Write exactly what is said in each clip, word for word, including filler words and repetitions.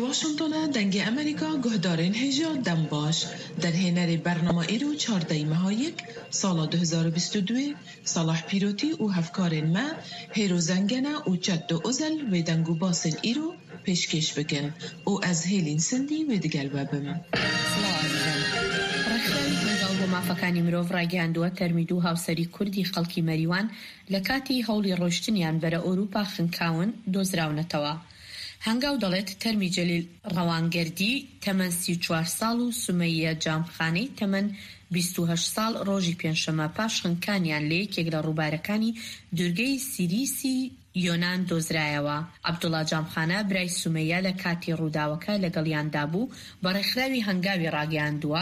واشنطن دنگ امریکا گهدارین هجا دم باش در هنر برنامه ایرو چهارده ماهایک سال دو هزار و بیست و دو صلاح پیروتی و هفکارین ما هیرو زنگنه و چد و ازل و دنگو باسن ایرو پیشکش بکن و از هیلین سندی و دگل ببم. مافەکانی مرۆڤ ڕاگەاندووە تەرمید و هاوسەری کوردی خەڵکی مەریوان لە کاتی هەوڵی ڕۆشتنیان بەرە ئەوروپا خنکاون دۆزراونەتەوە. هەنگاو دەڵێت تەرمی جەلیل ڕەوانگەردی تەمەن سی و چوار ساڵ و سومەیە جامخانەی تەمەن بیست و هەشت ساڵ ڕۆژی پێنجشەمە پاش خنکانیان لە یەکێک لە ڕووبارەکانی دوورگەی سیریسی یۆنان دۆزرایەوە. عەبدوڵڵا جامخانە برای سومەیە لە کاتی ڕووداوەکە لەگەڵیاندا بوو بە ڕێکخراوی هەنگاوی ڕاگەاندووە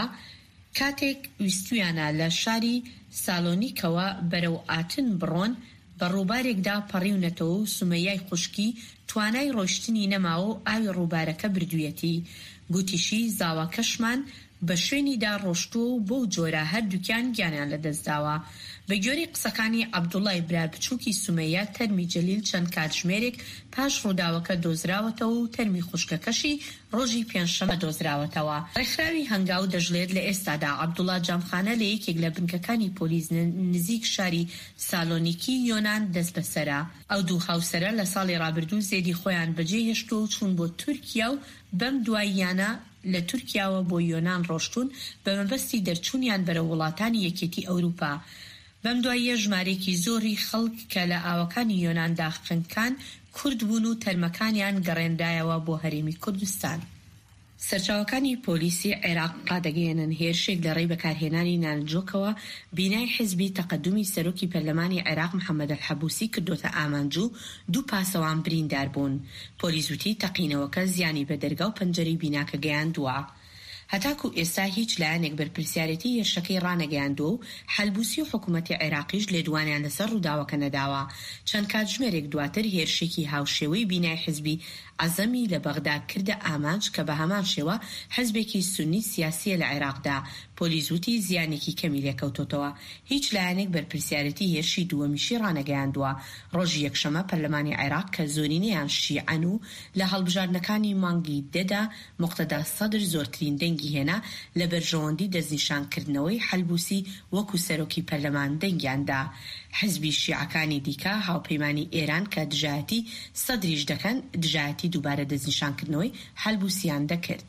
کاتێک ویستویانە لە شاری سالۆنیکەوە بەرەو ئاتن بڕۆن بە ڕووبارێکدا پەڕیونەتەوە و سومەیای خوشکی توانای ڕۆیشتنی نەماوە و ئاوی ڕووبارەکە بردوویەتی. گوتیشی زاواکەشمان بە شوێنیدا ڕۆشتووە و بۆ جۆرە هەردووکیان گیانیان لەدەستداوە. بە گوێرەی قسەکانی عەبدوڵڵای برا بچووکی سومەیە تەرمی جەلیل چەند کاتژمێرێک پاش ڕووداوەکە دۆزراوەتەوە و تەرمی خوشکەکەشی ڕۆژی پێنجشەمە دۆزراوەتەوە. ڕێکخراوی هەنگاو دەژڵێت لە ئێستادا عەبدوڵڵا جامخانە لە یەکێک لە بنکەکانی پۆلیس نزیک شاری سالۆنیکی یۆنان دەست بەسەرە. ئەو دوو هاوسەرە لە ساڵی ڕابردوو زێدی خۆیان بەجێهێشتووە و چوون بۆ تورکیا و بەم دواییانە لە تورکیاوە بۆ یۆنان ڕۆشتون بە مەبەستی دەرچوونیان بەرە وڵاتانی یەکێتی ئەوروپا. بەم دواییە ژمارێکی زۆری خەڵک کە لە ئاوەکانی یۆناندا خنکان کورد بوون و تەرمەکانیان گەڕێندایەوە بۆ هەرێمی کوردستان. سەرچاوەکانی پۆلیسی عێراق ڕادەگەیەنن هێرشێک لە ڕێی بەکارهێنانی نانجۆکەوە بینای حیزبی تەقەدومی سەرۆکی پەرلەمانی عێراق محەممەد الحەبوسی کردوتە ئامانجوو دوو پاسەوان بریندار بوون. پۆلیس وتی تەقینەوەکە زیانی بە دەرگا و پەنجەرەی بیناکە گەیاندووە. هەتاکو ئێستا هیچ لایەنێک بەرپرسیارەتی هێرشەکەی ڕانەگەیاندووە و حەلبوسی و حکوومەتی عێراقیش لێدوانیان لەسەر ڕووداوەکە نەداوە. چەند کاتژمێرێک دواتر هێرشێکی هاوشێوەی بینای حیزبی عەزەمی لە بەغدا کردە ئامانج کە بە هەمان شێوە حیزبێکی سونی سیاسیە لە عێراقدا. پۆلیس وتی زیانێکی کەمی لێکەوتۆتەوە. هیچ لایەنێک بەرپرسیارەتی هێرشی دووەمیشی ڕانەگەیاندووە. ڕۆژی یەکشەمە پەرلەمانی عێراق کە زۆرینەیان شیعەن و لە هەڵبژاردنەکانی مانگی دێدا موقتەدا سەدر زۆرترین دەنگی هێنا لە بەرژەوەندی دەستنیشانکردنەوەی حەلبوسی وەکو سەرۆکی پەرلەمان دەنگیاندا. حزبی شیعەکانی دیکە هاوپەیمانی ئێران کە دژایەتی سەدریش دەکەن دژایەتی دووبارە دەستنیشانکردنەوەی حەلبوسیان دەکرد.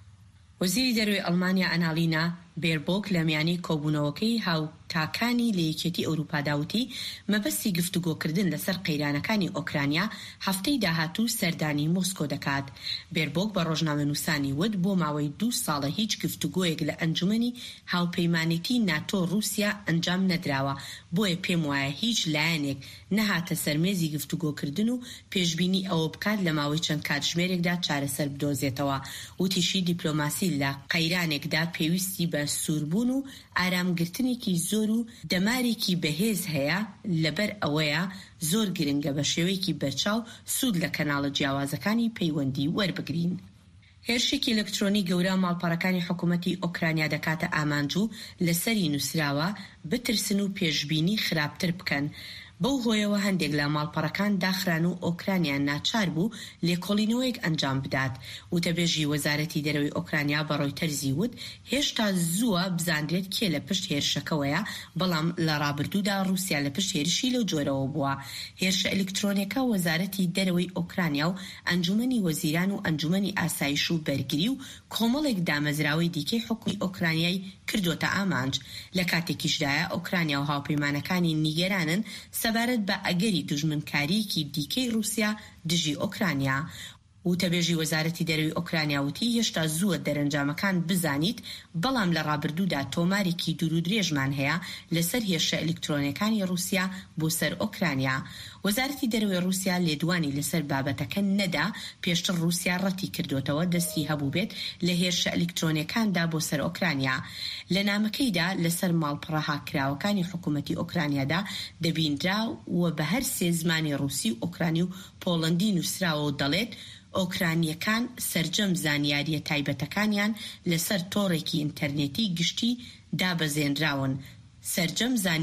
وەزیری دەروێ ئەڵمانیا ئەنالینا بێربۆک لە میانی کۆبوونەوەکەی هاوتاکانی لە یەکێتی ئەوروپا داوتی مەبەستی گفتوگۆکردن لەسەر قەیرانەکانی ئۆکرانیا هەفتەی داهاتوو سەردانی مۆسکۆ دەکات. بێربۆک بە ڕۆژنامەنووسانی وت بۆ ماوەی دوو ساڵە هیچ گفتوگۆیەک لە ئەنجومەنی هاوپەیمانیتی ناتۆ رووسیا ئەنجام نەدراوە. بۆیە پێم وایە هیچ لایەنێک نەهاتە سەرمێزی گفتوگۆکردن و پێشبینی ئەوە بکات لە ماوەی چەند کاتژمێرێکدا چارەسەر بدۆزێتەوە. وتیشی دیپلۆماسی لە قەیرانێکدا پێویستی بە سووربوون و ئارامگرتنێکی زۆر و دەمارێکی بەهێز هەیە لەبەر ئەوەیە زۆر گرنگە بە شێوەیەکی بەرچاو سوود لە کەناڵە جیاوازەکانی پەیوەندی وەربگرین. هێرشێکی ئەلکترۆنی گەورە ماڵپەڕەکانی حکوومەتی ئۆکرانیا دەکاتە ئامانجوو لەسەری نووسراوە بترسن و پێشبینی خراپتر بکەن. بەو هۆیەوە هەندێک لە ماڵپەڕەکان داخران و ئۆکرانیان ناچار بوو لێکۆڵینەوەیەک ئەنجام بدات. وتەبێژی وەزارەتی دەرەوەی ئۆکرانیا بە ڕۆیتەرزی وت هێشتا زووە بزانرێت کێ لە پشت هێرشەکەوەیە، بەڵام لە ڕابردوودا رووسیا لە پشت هێرشی لەو جۆرەوە بووە. هێرشە ئەلکترۆنیەکە وەزارەتی دەرەوەی ئۆکرانیا و ئەنجومەنی وەزیران و ئەنجومەنی ئاسایش و بەرگری و کۆمەڵێک دامەزراوەی دیکەی حکومی ئۆکرانیای کردوتە ئامانج. لە کاتێکیشدایە ئۆکرانیا و هاوپەیمانەکانی نیگەرانن سەبارەت بە ئەگەری دوژمنکاریەکی دیکەی رووسیا دژی ئۆکرانیا. وتەبێژی وەزارەتی دەرەوەی ئۆکرانیا وتی هێشتا زووە دەرەنجامەکان بزانیت، بەڵام لە ڕابردوودا تۆمارێکی دوور و درێژمان هەیە لەسەر هێرشە ئەلکترۆنیەکانی رووسیا بۆ سەر ئۆکرانیا. وەزارەتی دەرەوەی رووسیا لێدوانی لەسەر بابەتەکە نەدا. پێشتر رووسیا ڕەتی کردوتەوە دەستی هەبوو بێت لە هێرشە ئەلکترۆنیەکاندا بۆ سەر ئۆکرانیا. لە نامەکەیدا لەسەر ماڵپەڕە هاکراوەکانی حکوومەتی ئۆکرانیادا دەبیندرا و بە هەر سێ زمانی رووسی و ئۆکرانی و پۆڵەندی نووسراوە و دەڵێت ئۆکرانیەکان سەرجەم زانیاریە تایبەتەکانیان لەسەر تۆڕێکی ئینتەرنێتی گشتی دابەزێنراون. سەرجەم زانیاریە